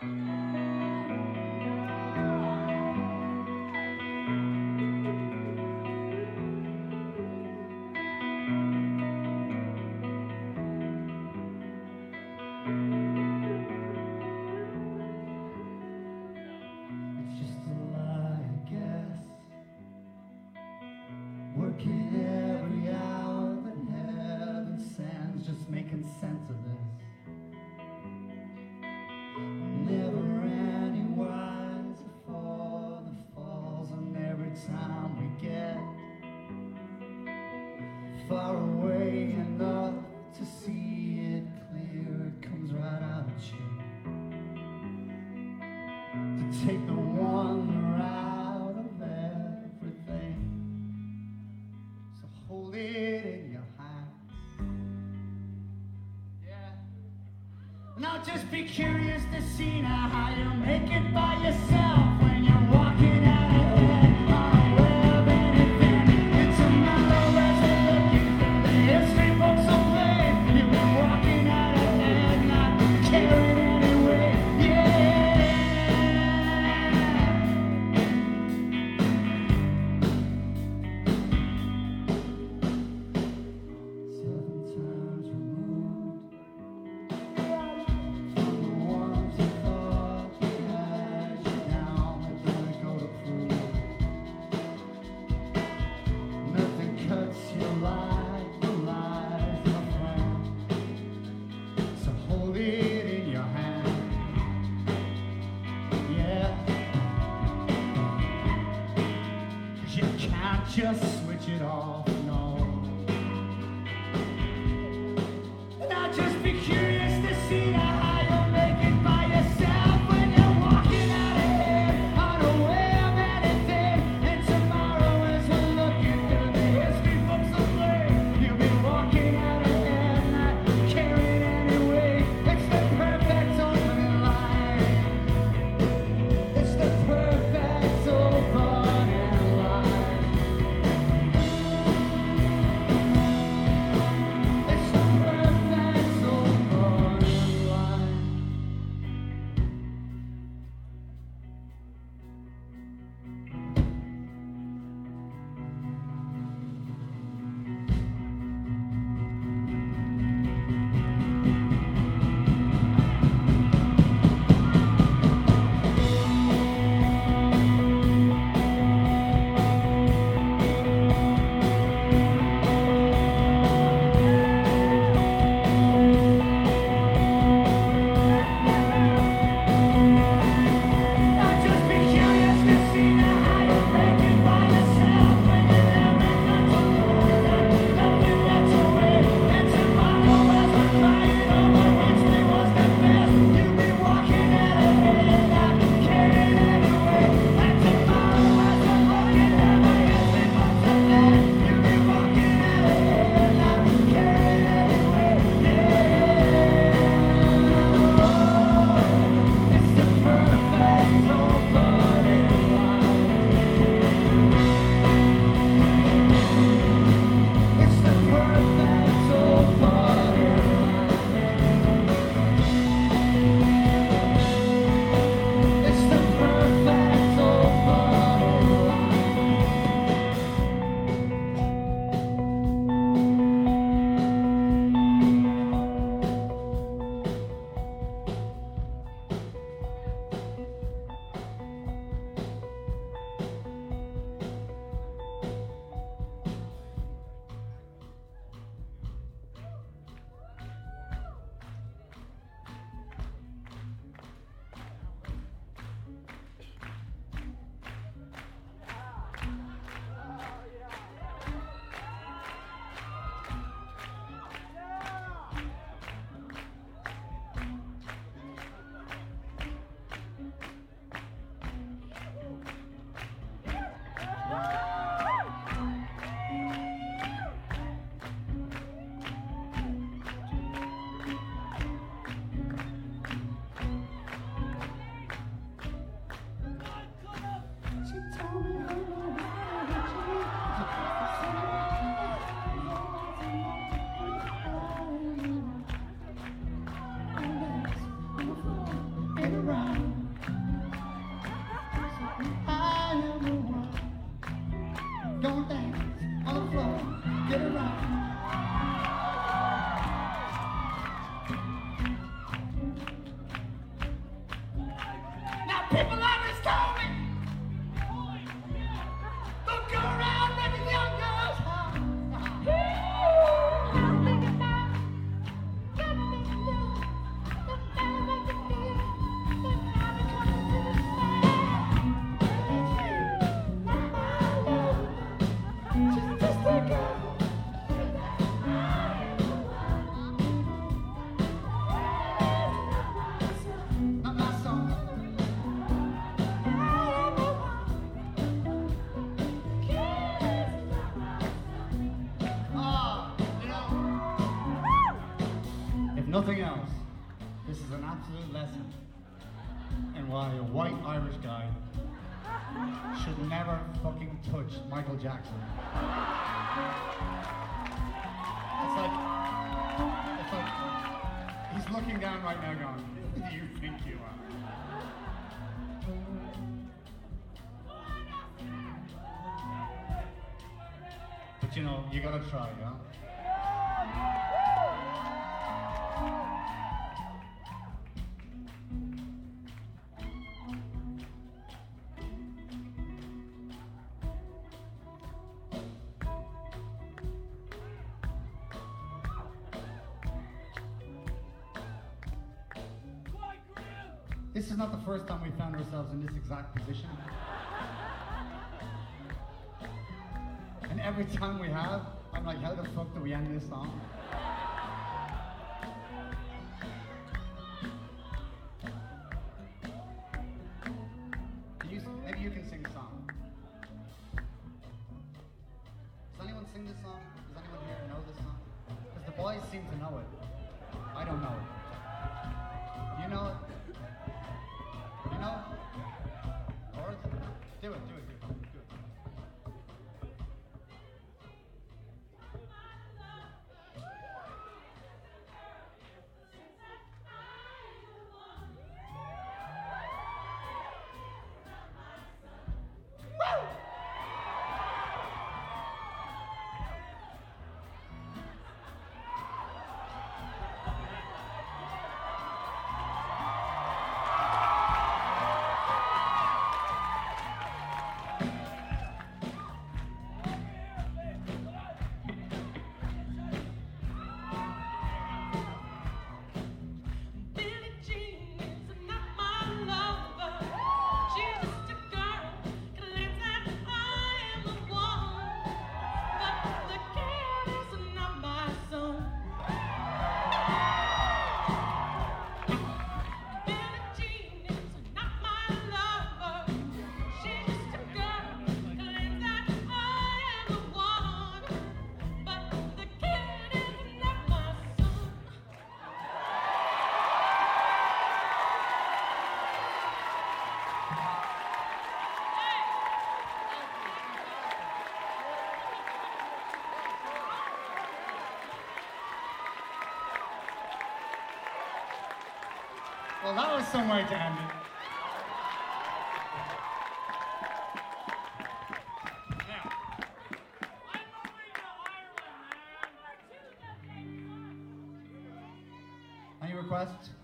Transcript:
It's just a lie, I guess. Working every hour that heaven sends, just making sense of this. Never any wiser for the falls, and every time we get far away enough to see it clear, it comes right out at you. To take the wonder out of everything. So hold it in your hand. Yeah. Now just be curious to see now how you make it by yourself when you're walking out ahead, unaware of anything. It's a matter as you're looking through the history books of fame. You've been walking out ahead, not caring anyway. Yeah. Just switch it off, no. Now just be curious to see how you make it by yourself when you're walking out ahead, unaware of anything. And tomorrow as we're looking through the history books of flame, you'll be walking out ahead, not caring anyway. It's the perfect opening line. It's the perfect opening line. around. I am the one. Don't dance on the floor, get around. Now people always told me, don't go around breaking young girls' hearts. I'm thinking about getting me to do the better what you feel. Then I'll be coming to the side. It's not my love. She's just a girl. Not my song. If nothing else, this is an absolute lesson in why a white Irish guy should never fucking touch Michael Jackson. It's like he's looking down right now going, who do you think you are? But you know, you gotta try, huh? This is not the first time we found ourselves in this exact position. And every time we have, I'm like, how the fuck do we end this song? Maybe you can sing the song. Does anyone sing this song? Does anyone here know this song? Because the boys seem to know it. I don't know it. You know it? You know? Or do it. Well, that was some way to end it. Now, I'm moving to Ireland, man. any requests?